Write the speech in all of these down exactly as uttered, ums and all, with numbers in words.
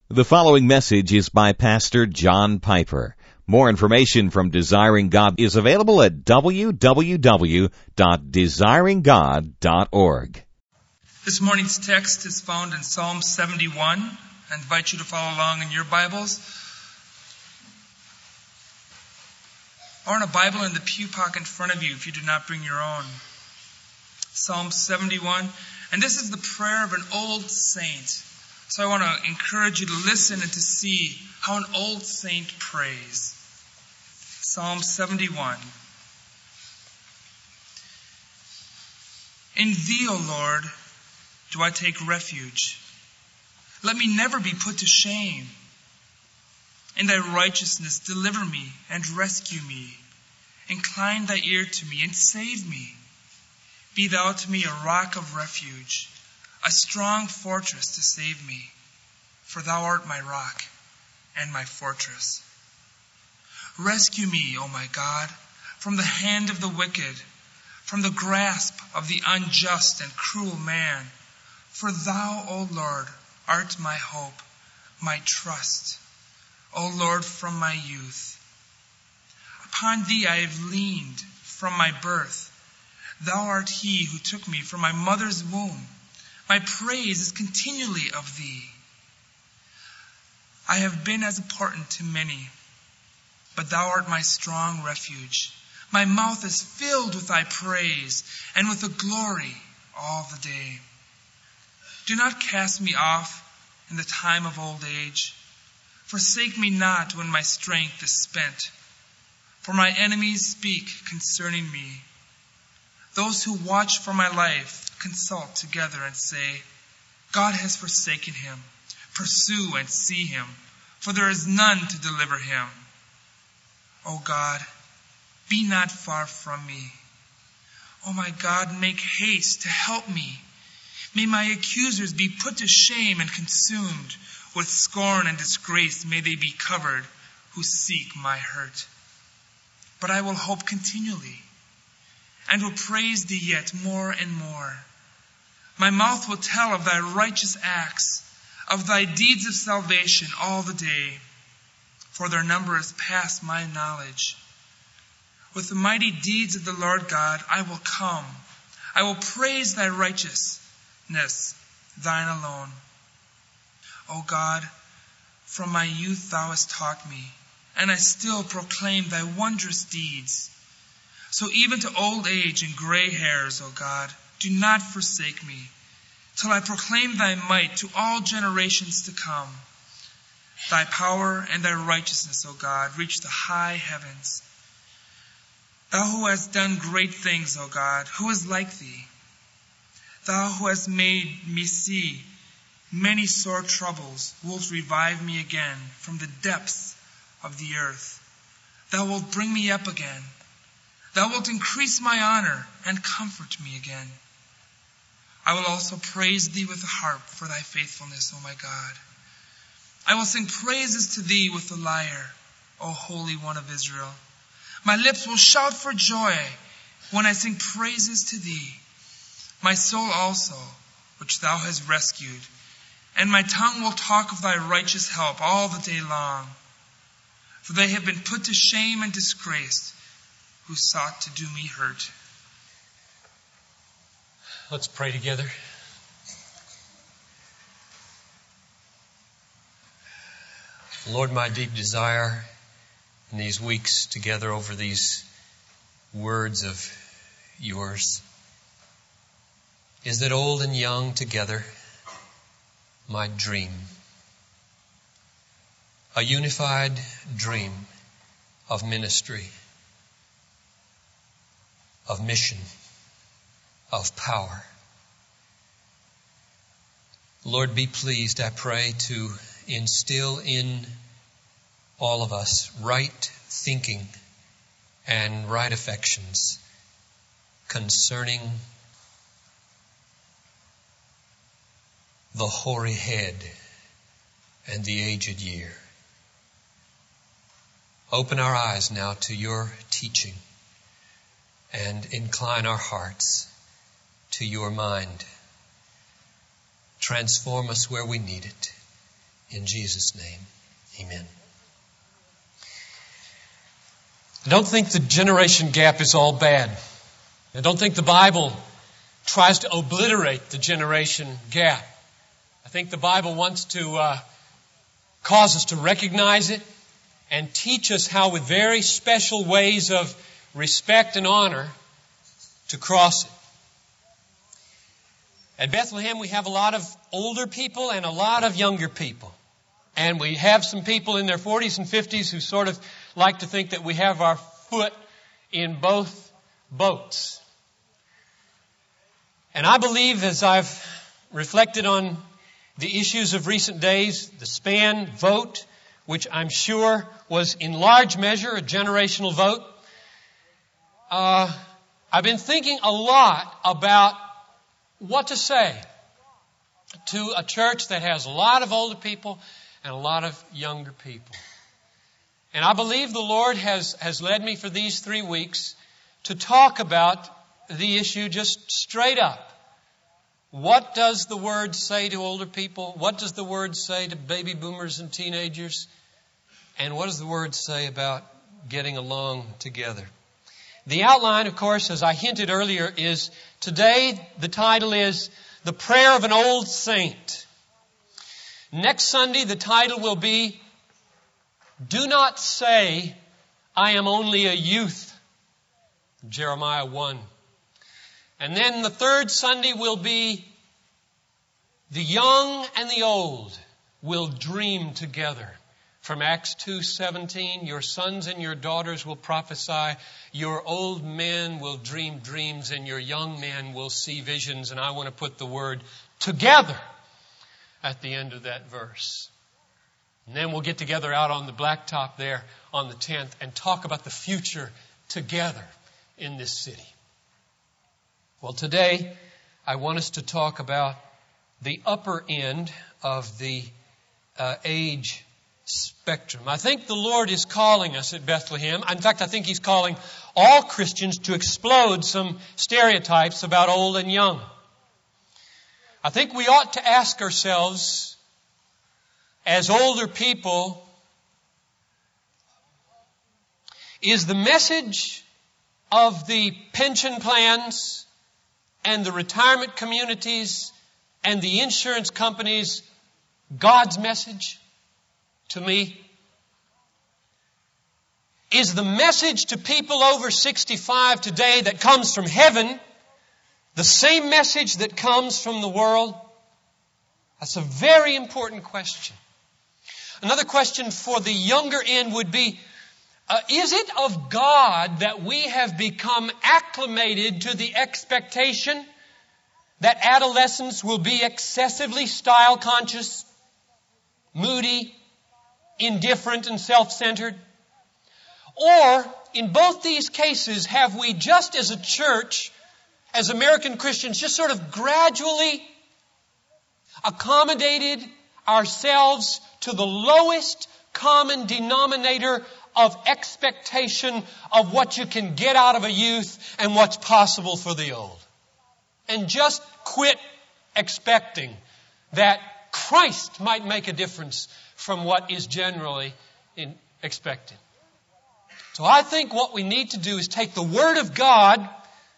The following message is by Pastor John Piper. More information from Desiring God is available at w w w dot desiring god dot org. This morning's text is found in Psalm seventy-one. I invite you to follow along in your Bibles. Or in a Bible in the pew pocket in front of you if you do not bring your own. Psalm seventy-one. And this is the prayer of an old saint. So I want to encourage you to listen and to see how an old saint prays. Psalm seventy-one. In Thee, O Lord, do I take refuge. Let me never be put to shame. In Thy righteousness deliver me and rescue me. Incline Thy ear to me and save me. Be Thou to me a rock of refuge, a strong fortress to save me, for Thou art my rock and my fortress. Rescue me, O my God, from the hand of the wicked, from the grasp of the unjust and cruel man. For Thou, O Lord, art my hope, my trust, O Lord, from my youth. Upon Thee I have leaned from my birth. Thou art He who took me from my mother's womb. My praise is continually of Thee. I have been as a portent to many, but Thou art my strong refuge. My mouth is filled with Thy praise and with the glory all the day. Do not cast me off in the time of old age. Forsake me not when my strength is spent. For my enemies speak concerning me. Those who watch for my life consult together and say, God has forsaken him. Pursue and see him, for there is none to deliver him. O God, be not far from me. O my God, make haste to help me. May my accusers be put to shame and consumed. With scorn and disgrace may they be covered who seek my hurt. But I will hope continually, and will praise Thee yet more and more. My mouth will tell of Thy righteous acts, of Thy deeds of salvation all the day, for their number is past my knowledge. With the mighty deeds of the Lord God I will come. I will praise Thy righteousness, Thine alone. O God, from my youth Thou hast taught me, and I still proclaim Thy wondrous deeds. So even to old age and gray hairs, O God, do not forsake me, till I proclaim Thy might to all generations to come. Thy power and Thy righteousness, O God, reach the high heavens. Thou who hast done great things, O God, who is like Thee? Thou who hast made me see many sore troubles, wilt revive me again from the depths of the earth. Thou wilt bring me up again. Thou wilt increase my honor and comfort me again. I will also praise Thee with the harp for Thy faithfulness, O my God. I will sing praises to Thee with the lyre, O Holy One of Israel. My lips will shout for joy when I sing praises to Thee. My soul also, which Thou hast rescued, and my tongue will talk of Thy righteous help all the day long. For they have been put to shame and disgraced who sought to do me hurt. Let's pray together. Lord, my deep desire in these weeks together over these words of Yours is that old and young together might dream. A unified dream of ministry, of mission, of power. Lord, be pleased, I pray, to instill in all of us right thinking and right affections concerning the hoary head and the aged year. Open our eyes now to Your teaching and incline our hearts to Your mind. Transform us where we need it. In Jesus' name, amen. I don't think the generation gap is all bad. I don't think the Bible tries to obliterate the generation gap. I think the Bible wants to uh, cause us to recognize it and teach us how with very special ways of respect and honor to cross it. At Bethlehem, we have a lot of older people and a lot of younger people. And we have some people in their forties and fifties who sort of like to think that we have our foot in both boats. And I believe, as I've reflected on the issues of recent days, the SPAN vote, which I'm sure was in large measure a generational vote, uh, I've been thinking a lot about what to say to a church that has a lot of older people and a lot of younger people. And I believe the Lord has, has led me for these three weeks to talk about the issue just straight up. What does the Word say to older people? What does the Word say to baby boomers and teenagers? And what does the Word say about getting along together? The outline, of course, as I hinted earlier, is today the title is The Prayer of an Old Saint. Next Sunday the title will be Do Not Say, I Am Only a Youth. Jeremiah one. And then the third Sunday will be The Young and the Old Will Dream Together. From Acts two seventeen, your sons and your daughters will prophesy, your old men will dream dreams, and your young men will see visions. And I want to put the word together at the end of that verse. And then we'll get together out on the blacktop there on the tenth and talk about the future together in this city. Well, today I want us to talk about the upper end of the uh, age spectrum. I think the Lord is calling us at Bethlehem. In fact, I think He's calling all Christians to explode some stereotypes about old and young. I think we ought to ask ourselves, as older people, is the message of the pension plans and the retirement communities and the insurance companies God's message to me? Is the message to people over sixty-five today that comes from heaven the same message that comes from the world? That's a very important question. Another question for the younger end would be, uh, is it of God that we have become acclimated to the expectation that adolescents will be excessively style conscious, moody, indifferent, and self-centered? Or, in both these cases, have we just as a church, as American Christians, just sort of gradually accommodated ourselves to the lowest common denominator of expectation of what you can get out of a youth and what's possible for the old? And just quit expecting that Christ might make a difference from what is generally in expected. So I think what we need to do is take the Word of God,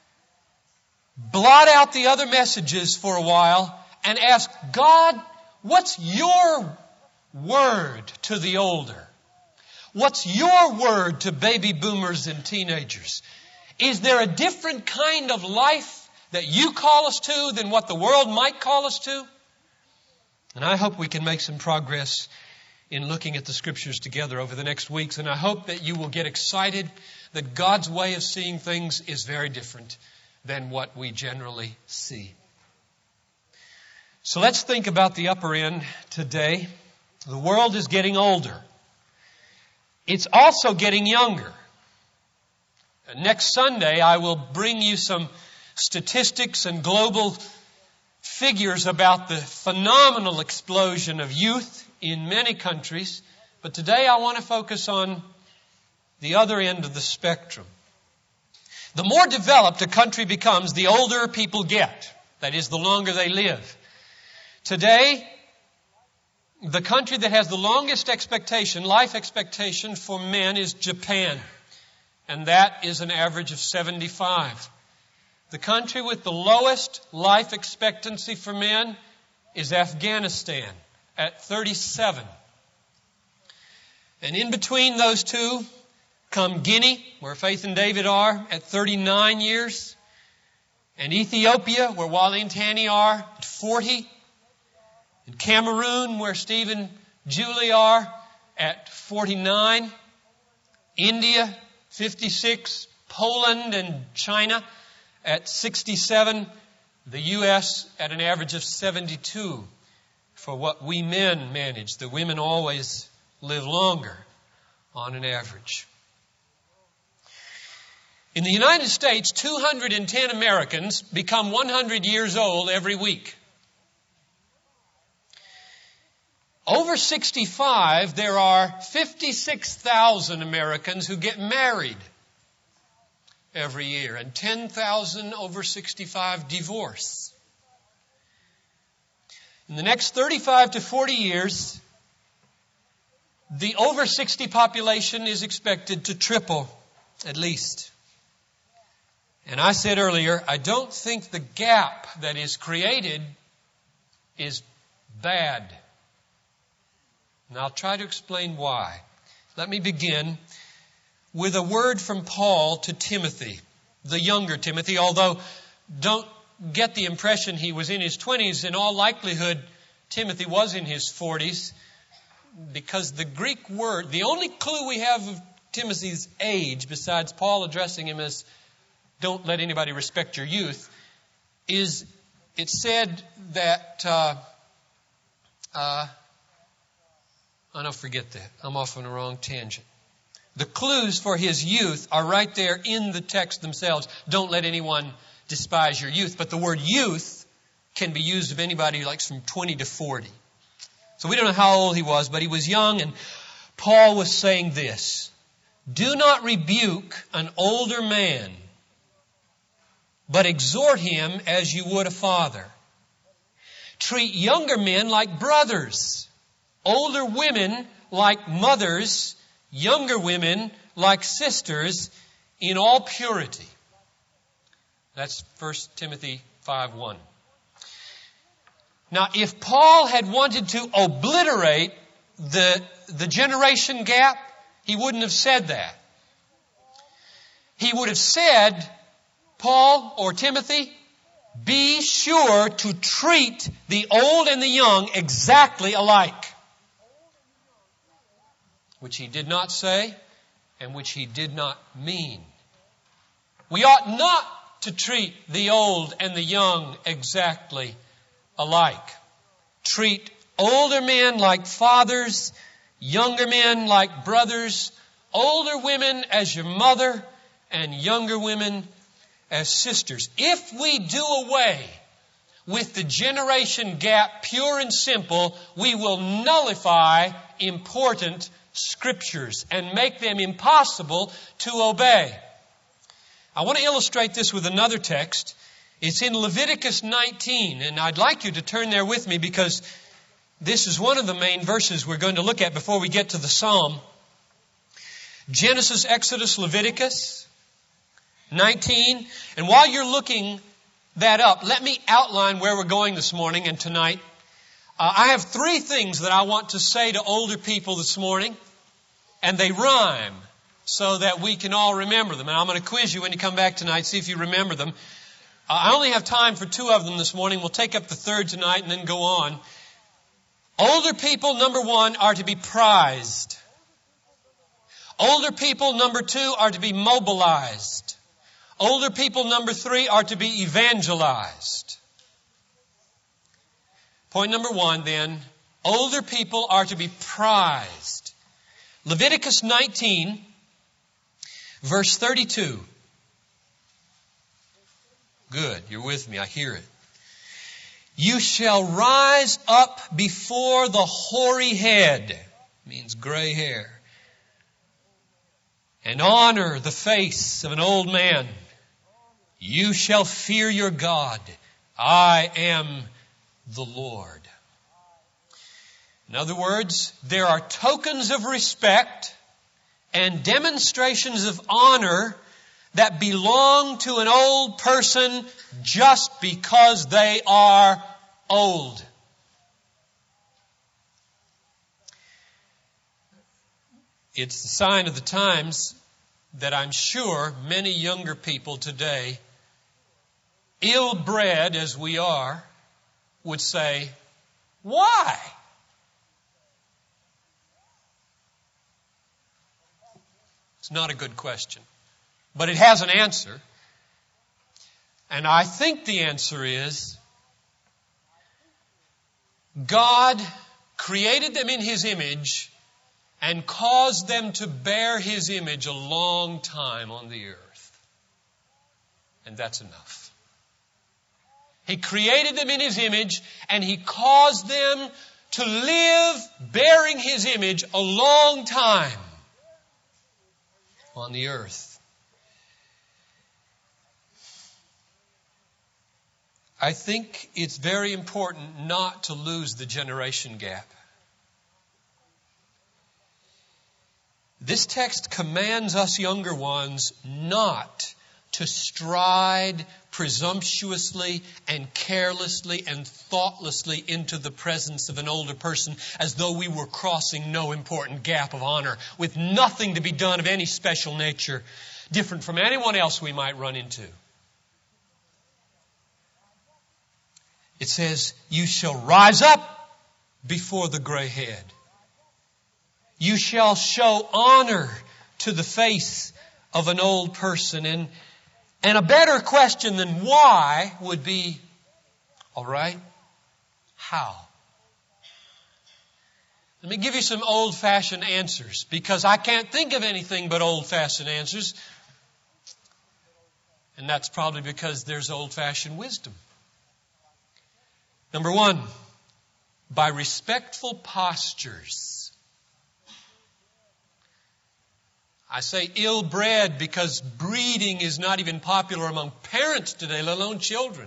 blot out the other messages for a while, and ask God, what's your word to the older? What's your word to baby boomers and teenagers? Is there a different kind of life that you call us to than what the world might call us to? And I hope we can make some progress in looking at the Scriptures together over the next weeks. And I hope that you will get excited that God's way of seeing things is very different than what we generally see. So let's think about the upper end today. The world is getting older. It's also getting younger. Next Sunday, I will bring you some statistics and global figures about the phenomenal explosion of youth in many countries. But today I want to focus on the other end of the spectrum. The more developed a country becomes, the older people get. That is, the longer they live. Today, The country that has the longest expectation, life expectation for men is Japan. And that is an average of seventy-five. The country with the lowest life expectancy for men is Afghanistan at thirty-seven. And in between those two come Guinea, where Faith and David are, at thirty-nine years. And Ethiopia, where Wally and Tanny are, at forty. And Cameroon, where Steve and Julie are, at forty-nine. India, fifty-six. Poland and China at sixty-seven. The U S at an average of seventy-two for what we men manage. The women always live longer on an average. In the United States, two hundred ten Americans become one hundred years old every week. Over sixty-five, there are fifty-six thousand Americans who get married every year, and ten thousand over sixty-five divorce. In the next thirty-five to forty years, the over sixty population is expected to triple, at least. And I said earlier, I don't think the gap that is created is bad. And I'll try to explain why. Let me begin with a word from Paul to Timothy, the younger Timothy, although don't get the impression he was in his twenties. In all likelihood, Timothy was in his forties, because the Greek word, the only clue we have of Timothy's age, besides Paul addressing him as don't let anybody respect your youth, is it said that, uh, uh, I don't forget that. I'm off on a wrong tangent. The clues for his youth are right there in the text themselves. Don't let anyone despise your youth. But the word youth can be used of anybody like from twenty to forty. So we don't know how old he was, but he was young, and Paul was saying this: do not rebuke an older man, but exhort him as you would a father. Treat younger men like brothers, older women like mothers, younger women like sisters, in all purity. That's First Timothy five one. Now, if Paul had wanted to obliterate the, the generation gap, he wouldn't have said that. He would have said, Paul or Timothy, be sure to treat the old and the young exactly alike. Which he did not say, and which he did not mean. We ought not to treat the old and the young exactly alike. Treat older men like fathers, younger men like brothers, older women as your mother, and younger women as sisters. If we do away with the generation gap, pure and simple, we will nullify important Scriptures and make them impossible to obey. I want to illustrate this with another text. It's in Leviticus nineteen, and I'd like you to turn there with me because this is one of the main verses we're going to look at before we get to the Psalm. Genesis, Exodus, Leviticus nineteen. And while you're looking that up, let me outline where we're going this morning and tonight. Uh, I have three things that I want to say to older people this morning, and they rhyme so that we can all remember them. And I'm going to quiz you when you come back tonight, see if you remember them. Uh, I only have time for two of them this morning. We'll take up the third tonight and then go on. Older people, number one, are to be prized. Older people, number two, are to be mobilized. Older people, number three, are to be evangelized. Point number one, then, older people are to be prized. Leviticus nineteen, verse thirty-two. Good, you're with me, I hear it. You shall rise up before the hoary head, means gray hair, and honor the face of an old man. You shall fear your God. I am the Lord. In other words, there are tokens of respect and demonstrations of honor that belong to an old person just because they are old. It's the sign of the times that I'm sure many younger people today, ill-bred as we are, would say, why? It's not a good question, but it has an answer. And I think the answer is God created them in His image and caused them to bear His image a long time on the earth. And that's enough. He created them in His image and He caused them to live bearing His image a long time on the earth. I think it's very important not to lose the generation gap. This text commands us younger ones not to stride presumptuously and carelessly and thoughtlessly into the presence of an older person as though we were crossing no important gap of honor with nothing to be done of any special nature different from anyone else we might run into. It says, you shall rise up before the gray head. You shall show honor to the face of an old person. And, and a better question than why would be, all right, how? Let me give you some old-fashioned answers, because I can't think of anything but old-fashioned answers. And that's probably because there's old-fashioned wisdom. Number one, by respectful postures. I say ill-bred because breeding is not even popular among parents today, let alone children.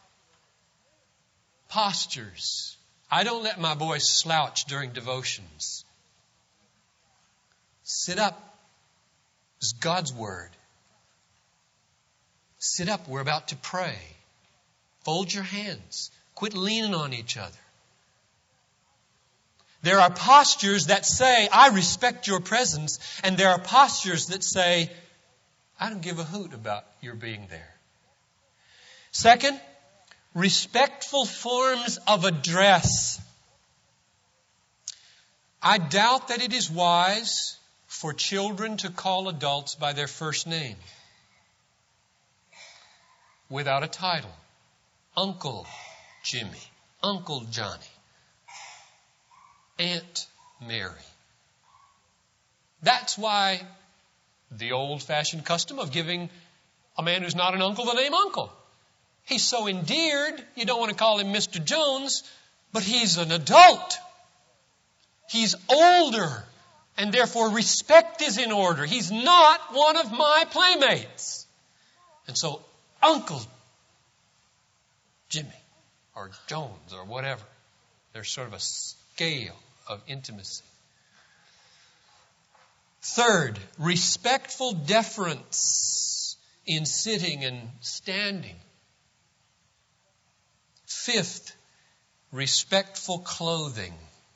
Postures. I don't let my boys slouch during devotions. Sit up. It's God's Word. Sit up. We're about to pray. Fold your hands. Quit leaning on each other. There are postures that say, I respect your presence. And there are postures that say, I don't give a hoot about your being there. Second, respectful forms of address. I doubt that it is wise for children to call adults by their first name without a title. Uncle Jimmy, Uncle Johnny, Aunt Mary. That's why the old-fashioned custom of giving a man who's not an uncle the name Uncle. He's so endeared, you don't want to call him Mister Jones, but he's an adult. He's older, and therefore respect is in order. He's not one of my playmates. And so, Uncle Jimmy, or Jones, or whatever. There's sort of a scale of intimacy. Third, respectful deference in sitting and standing. Fifth, respectful clothing.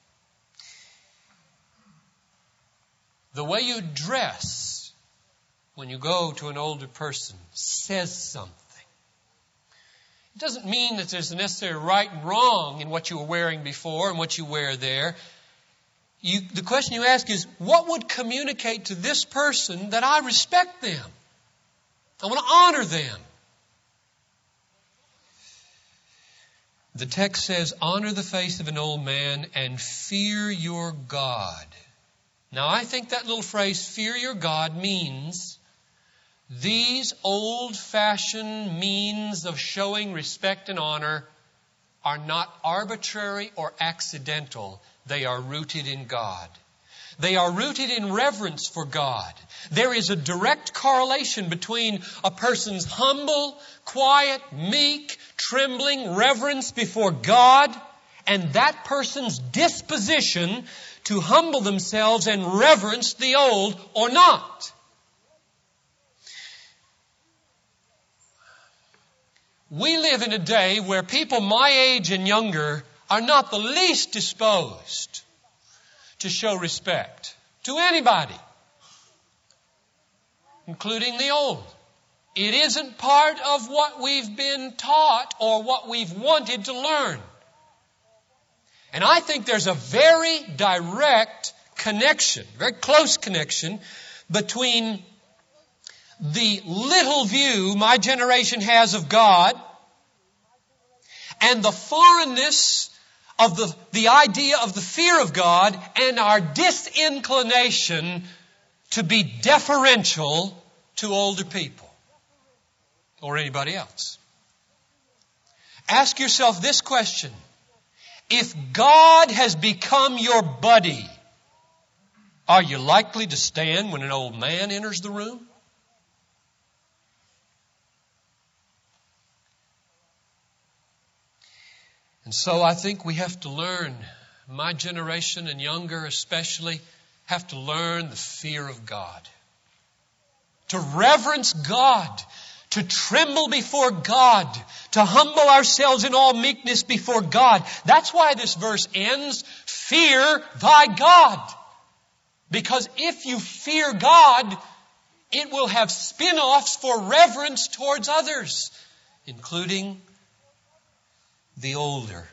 The way you dress when you go to an older person says something. It doesn't mean that there's a necessary right and wrong in what you were wearing before and what you wear there. You, the question you ask is, what would communicate to this person that I respect them? I want to honor them. The text says, honor the face of an old man and fear your God. Now, I think that little phrase, fear your God, means these old-fashioned means of showing respect and honor are not arbitrary or accidental. They are rooted in God. They are rooted in reverence for God. There is a direct correlation between a person's humble, quiet, meek, trembling reverence before God and that person's disposition to humble themselves and reverence the old or not. We live in a day where people my age and younger are not the least disposed to show respect to anybody, including the old. It isn't part of what we've been taught or what we've wanted to learn. And I think there's a very direct connection, very close connection between the little view my generation has of God and the foreignness of the, the idea of the fear of God and our disinclination to be deferential to older people or anybody else. Ask yourself this question. If God has become your buddy, are you likely to stand when an old man enters the room? And so I think we have to learn, my generation and younger especially, have to learn the fear of God. To reverence God, to tremble before God, to humble ourselves in all meekness before God. That's why this verse ends, fear thy God. Because if you fear God, it will have spin-offs for reverence towards others, including the older.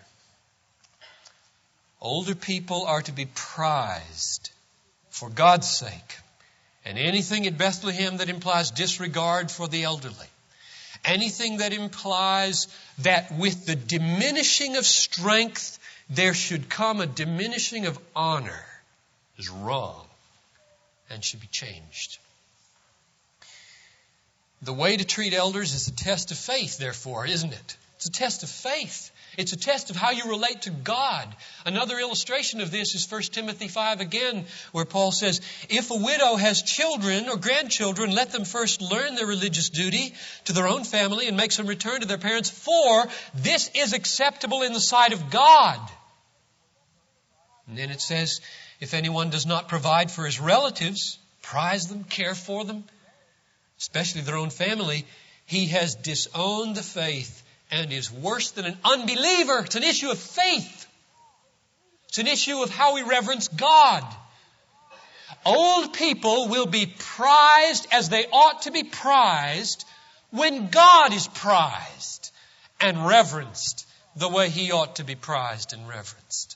Older people are to be prized for God's sake. And anything at Bethlehem that implies disregard for the elderly, anything that implies that with the diminishing of strength there should come a diminishing of honor is wrong and should be changed. The way to treat elders is a test of faith, therefore, isn't it? It's a test of faith. It's a test of how you relate to God. Another illustration of this is First Timothy five again, where Paul says, if a widow has children or grandchildren, let them first learn their religious duty to their own family and make some return to their parents, for this is acceptable in the sight of God. And then it says, if anyone does not provide for his relatives, prize them, care for them, especially their own family, he has disowned the faith and is worse than an unbeliever. It's an issue of faith. It's an issue of how we reverence God. Old people will be prized as they ought to be prized when God is prized and reverenced the way He ought to be prized and reverenced.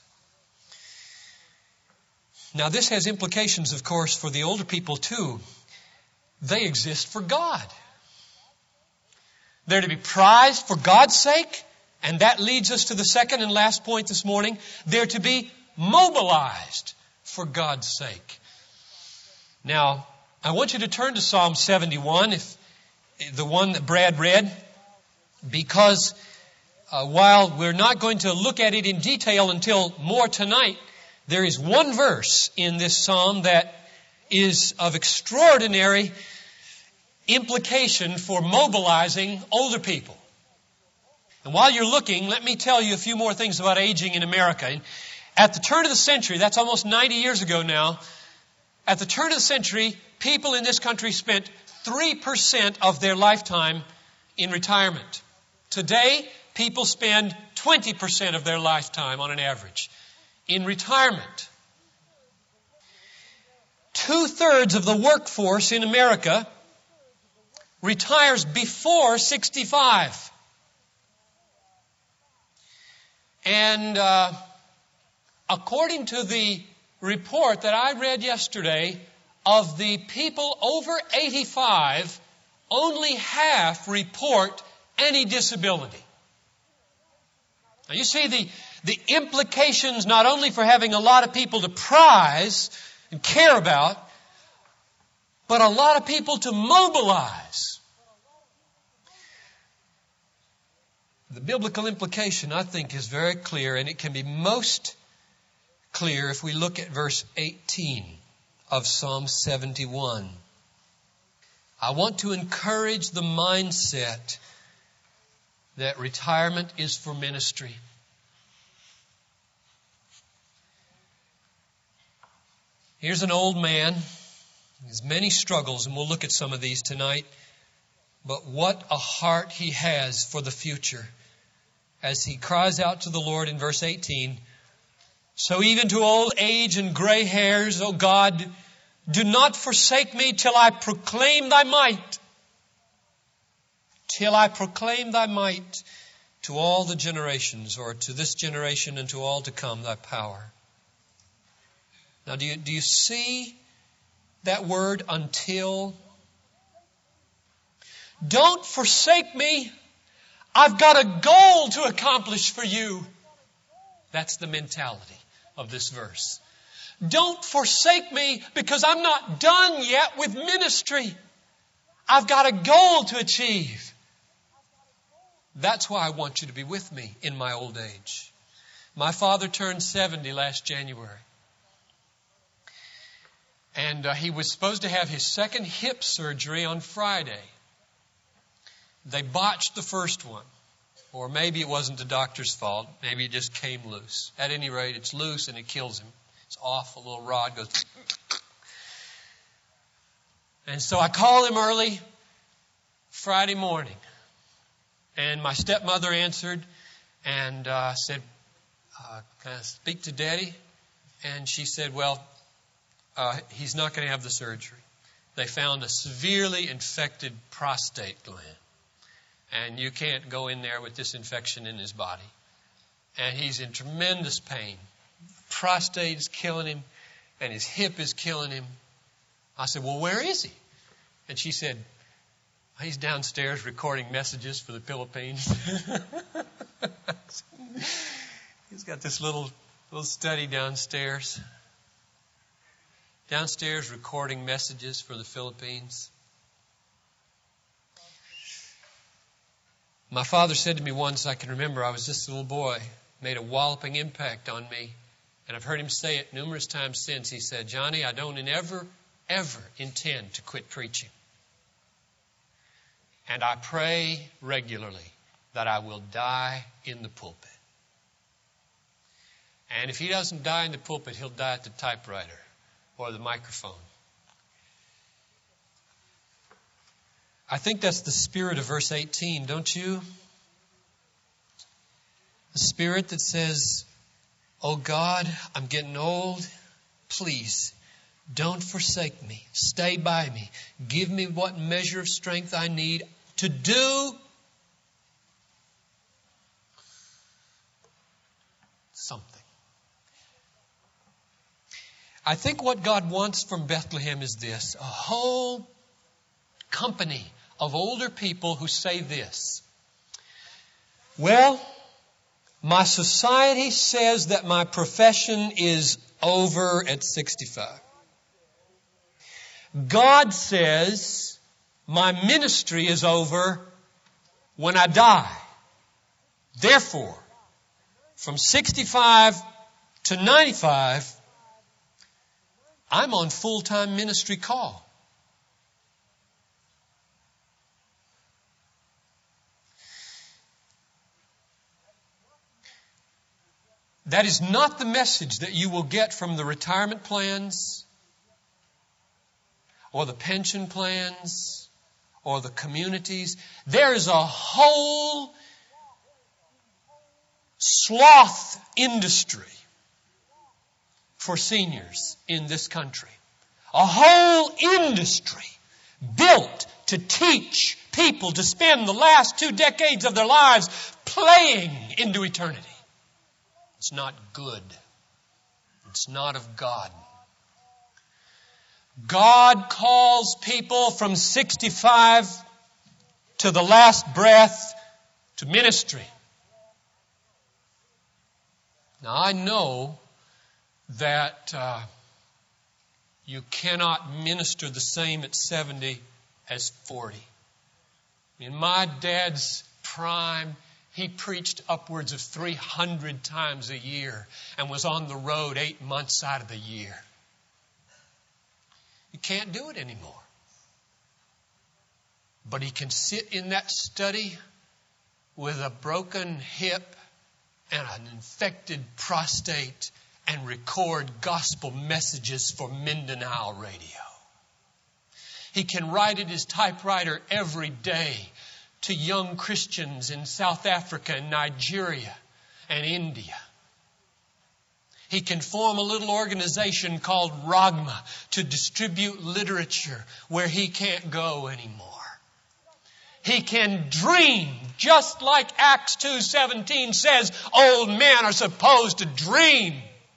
Now this has implications, of course, for the older people too. They exist for God. They're to be prized for God's sake, and that leads us to the second and last point this morning. They're to be mobilized for God's sake. Now, I want you to turn to Psalm seventy-one, if the one that Brad read, because uh, while we're not going to look at it in detail until more tonight, there is one verse in this psalm that is of extraordinary implication for mobilizing older people. And while you're looking, let me tell you a few more things about aging in America. At the turn of the century, that's almost ninety years ago now, at the turn of the century, people in this country spent three percent of their lifetime in retirement. Today, people spend twenty percent of their lifetime on an average in retirement. Two-thirds of the workforce in America retires before sixty-five. And uh, according to the report that I read yesterday, of the people over eighty-five, only half report any disability. Now you see the, the implications not only for having a lot of people to prize and care about, but a lot of people to mobilize. The biblical implication, I think, is very clear, and it can be most clear if we look at verse eighteen of Psalm seventy-one. I want to encourage the mindset that retirement is for ministry. Here's an old man. He has many struggles, and we'll look at some of these tonight. But what a heart he has for the future. As he cries out to the Lord in verse eighteen, "So even to old age and gray hairs, O God, do not forsake me till I proclaim thy might. Till I proclaim thy might to all the generations," or to this generation and to all to come, thy power. Now, do you, do you see that word, until? Don't forsake me. I've got a goal to accomplish for you. That's the mentality of this verse. Don't forsake me because I'm not done yet with ministry. I've got a goal to achieve. That's why I want you to be with me in my old age. My father turned seventy last January. And uh, he was supposed to have his second hip surgery on Friday. They botched the first one. Or maybe it wasn't the doctor's fault. Maybe it just came loose. At any rate, it's loose and it kills him. It's off. A little rod goes. And so I called him early Friday morning. And my stepmother answered and uh, said, uh, "Can I speak to Daddy?" And she said, "Well, uh, he's not going to have the surgery. They found a severely infected prostate gland. And you can't go in there with this infection in his body. And he's in tremendous pain. Prostate is killing him, and his hip is killing him." I said, "Well, where is he?" And she said, "He's downstairs recording messages for the Philippines." He's got this little little study downstairs. Downstairs recording messages for the Philippines. My father said to me once, I can remember, I was just a little boy, made a walloping impact on me. And I've heard him say it numerous times since. He said, "Johnny, I don't ever, ever intend to quit preaching. And I pray regularly that I will die in the pulpit." And if he doesn't die in the pulpit, he'll die at the typewriter or the microphone. I think that's the spirit of verse eighteen, don't you? The spirit that says, "Oh God, I'm getting old. Please, don't forsake me. Stay by me. Give me what measure of strength I need to do something." I think what God wants from Bethlehem is this: a whole company of older people who say this: "Well, my society says that my profession is over at sixty-five. God says my ministry is over when I die. Therefore, from sixty-five to ninety-five, I'm on full-time ministry call." That is not the message that you will get from the retirement plans or the pension plans or the communities. There is a whole sloth industry for seniors in this country. A whole industry built to teach people to spend the last two decades of their lives playing into eternity. It's not good. It's not of God. God calls people from sixty-five to the last breath to ministry. Now, I know that uh, you cannot minister the same at seventy as forty. In my dad's prime, he preached upwards of three hundred times a year and was on the road eight months out of the year. You can't do it anymore. But he can sit in that study with a broken hip and an infected prostate and record gospel messages for Mindanao radio. He can write at his typewriter every day to young Christians in South Africa and Nigeria and India. He can form a little organization called Ragma to distribute literature where he can't go anymore. He can dream, just like Acts two seventeen says, old men are supposed to dream.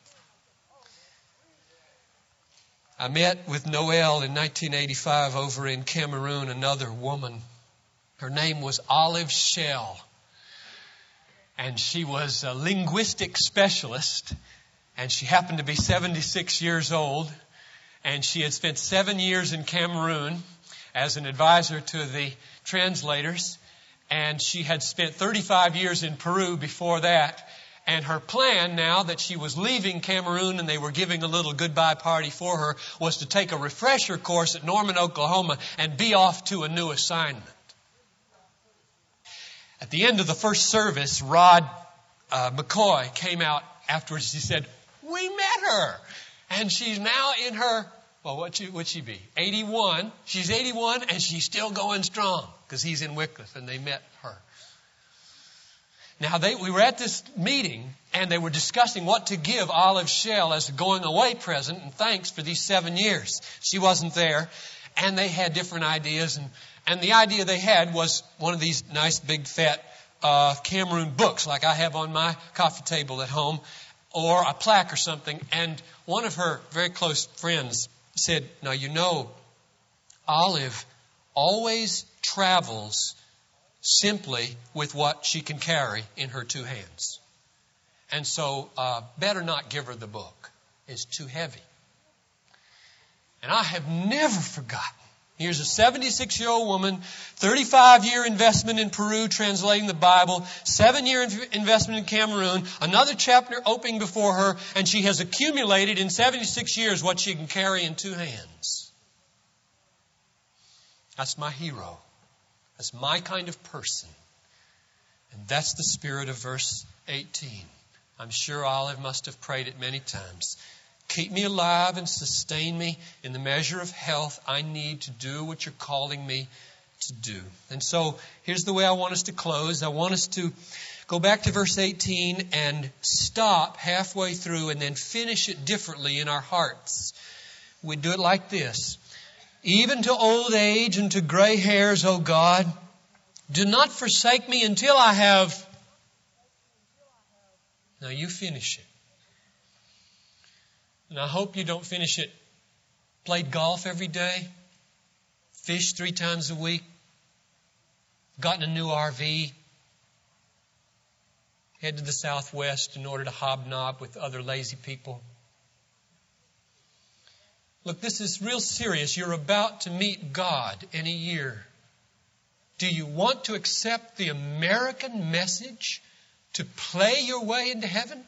I met with Noel in nineteen eighty-five over in Cameroon, another woman. Her name was Olive Shell. And she was a linguistic specialist. And she happened to be seventy-six years old. And she had spent seven years in Cameroon as an advisor to the translators. And she had spent thirty-five years in Peru before that. And her plan, now that she was leaving Cameroon and they were giving a little goodbye party for her, was to take a refresher course at Norman, Oklahoma and be off to a new assignment. At the end of the first service, Rod uh, McCoy came out afterwards. He said, "We met her. And she's now in her, well, what'd she, what'd she be? eighty-one. She's eighty-one and she's still going strong because he's in Wycliffe and they met her." Now, they, we were at this meeting, and they were discussing what to give Olive Shell as a going-away present and thanks for these seven years. She wasn't there, and they had different ideas. And, and the idea they had was one of these nice, big, fat uh, Cameroon books, like I have on my coffee table at home, or a plaque or something. And one of her very close friends said, "Now, you know, Olive always travels simply with what she can carry in her two hands. And so, uh, better not give her the book. It's too heavy." And I have never forgotten. Here's a seventy-six-year-old woman, thirty-five-year investment in Peru translating the Bible, seven-year investment in Cameroon, another chapter opening before her, and she has accumulated in seventy-six years what she can carry in two hands. That's my hero. That's my kind of person. And that's the spirit of verse eighteen. I'm sure Olive must have prayed it many times. Keep me alive and sustain me in the measure of health I need to do what you're calling me to do. And so here's the way I want us to close. I want us to go back to verse eighteen and stop halfway through and then finish it differently in our hearts. We do it like this. Even to old age and to gray hairs, O God, do not forsake me until I have... Now you finish it. And I hope you don't finish it. Played golf every day. Fished three times a week. Gotten a new R V. Head to the Southwest in order to hobnob with other lazy people. Look, this is real serious. You're about to meet God in a year. Do you want to accept the American message to play your way into heaven?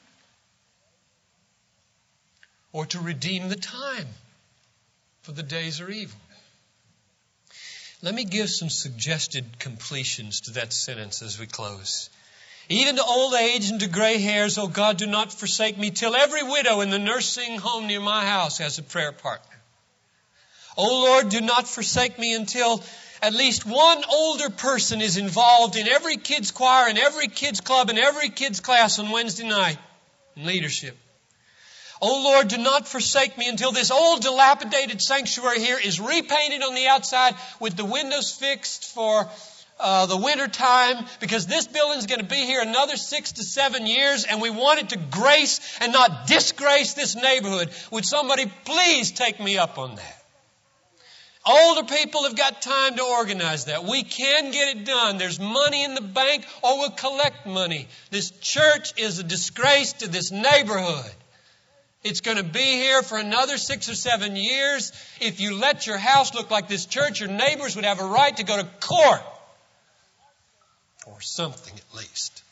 Or to redeem the time? For the days are evil. Let me give some suggested completions to that sentence as we close. Even to old age and to gray hairs, O God, do not forsake me till every widow in the nursing home near my house has a prayer partner. O Lord, do not forsake me until at least one older person is involved in every kids choir and every kids club and every kids class on Wednesday night in leadership. O Lord, do not forsake me until this old dilapidated sanctuary here is repainted on the outside with the windows fixed for Uh, the winter time, because this building's going to be here another six to seven years and we want it to grace and not disgrace this neighborhood. Would somebody please take me up on that? Older people have got time to organize that. We can get it done. There's money in the bank, or we'll collect money. This church is a disgrace to this neighborhood. It's going to be here for another six or seven years. If you let your house look like this church, your neighbors would have a right to go to court. Or something at least.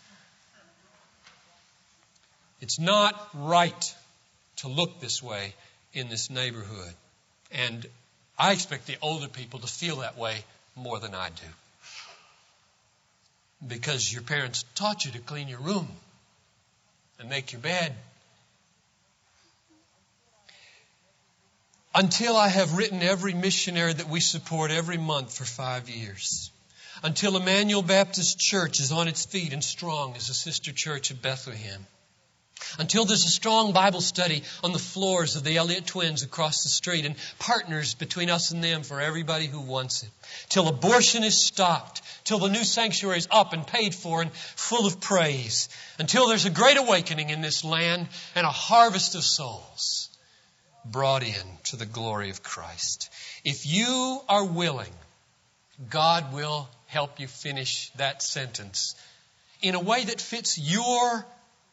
It's not right to look this way in this neighborhood. And I expect the older people to feel that way more than I do. Because your parents taught you to clean your room and make your bed until I have written every missionary that we support every month for five years. Until Emmanuel Baptist Church is on its feet and strong as a sister church of Bethlehem. Until there's a strong Bible study on the floors of the Elliott twins across the street and partners between us and them for everybody who wants it. Till abortion is stopped. Till the new sanctuary is up and paid for and full of praise. Until there's a great awakening in this land and a harvest of souls brought in to the glory of Christ. If you are willing, God will help you finish that sentence in a way that fits your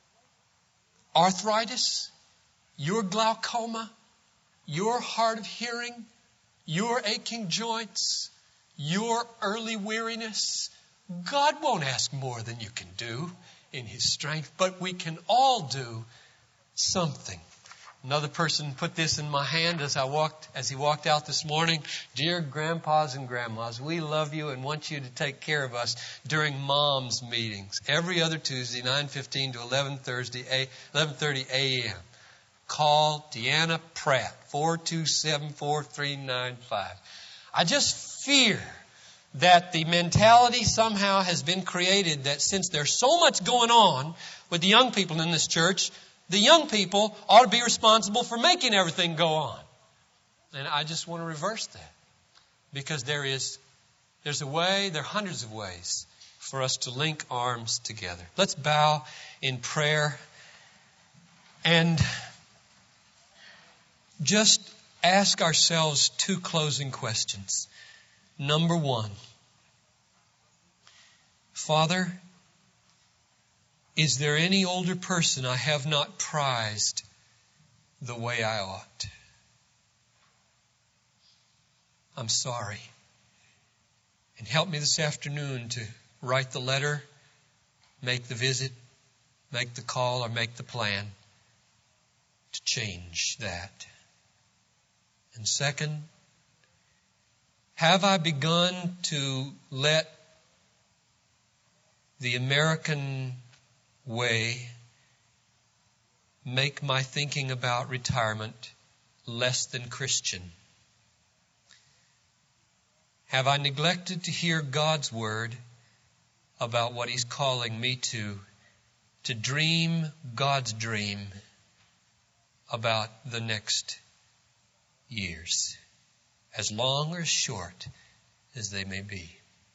arthritis, your glaucoma, your hard of hearing, your aching joints, your early weariness. God won't ask more than you can do in His strength, but we can all do something. Another person put this in my hand as I walked, as he walked out this morning. Dear grandpas and grandmas, we love you and want you to take care of us during Mom's meetings every other Tuesday, nine fifteen to eleven thirty a.m. Call Deanna Pratt, four two seven, four three nine five. I just fear that the mentality somehow has been created that since there's so much going on with the young people in this church, the young people ought to be responsible for making everything go on. And I just want to reverse that. Because there is, there's a way, there are hundreds of ways for us to link arms together. Let's bow in prayer and just ask ourselves two closing questions. Number one, Father, is there any older person I have not prized the way I ought? I'm sorry. And help me this afternoon to write the letter, make the visit, make the call, or make the plan to change that. And second, have I begun to let the American way make my thinking about retirement less than Christian? Have I neglected to hear God's word about what He's calling me to, to dream God's dream about the next years, as long or as short as they may be?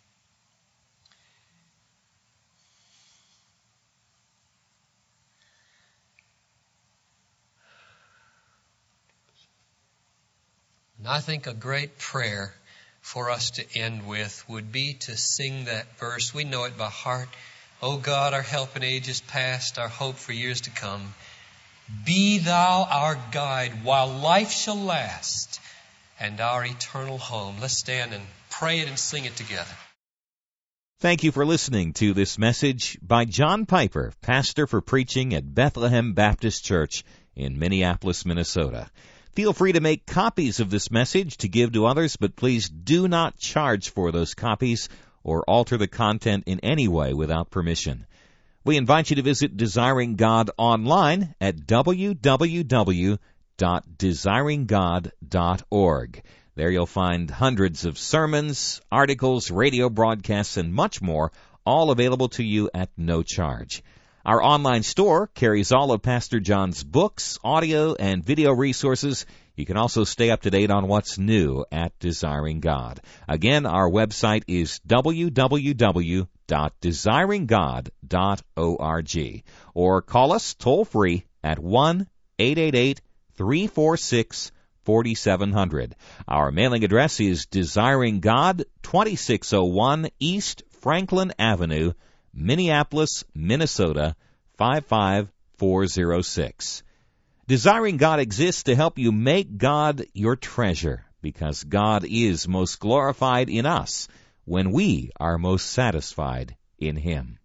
And I think a great prayer for us to end with would be to sing that verse. We know it by heart. O God, our help in ages past, our hope for years to come. Be Thou our guide while life shall last and our eternal home. Let's stand and pray it and sing it together. Thank you for listening to this message by John Piper, pastor for preaching at Bethlehem Baptist Church in Minneapolis, Minnesota. Feel free to make copies of this message to give to others, but please do not charge for those copies or alter the content in any way without permission. We invite you to visit Desiring God online at w w w dot desiring god dot org. There you'll find hundreds of sermons, articles, radio broadcasts, and much more, all available to you at no charge. Our online store carries all of Pastor John's books, audio, and video resources. You can also stay up to date on what's new at Desiring God. Again, our website is w w w dot desiring god dot org. Or call us toll-free at one eight eight eight, three four six, four seven zero zero. Our mailing address is Desiring God, twenty-six oh one East Franklin Avenue, Minneapolis, Minnesota, five five four zero six. Desiring God exists to help you make God your treasure, because God is most glorified in us when we are most satisfied in Him.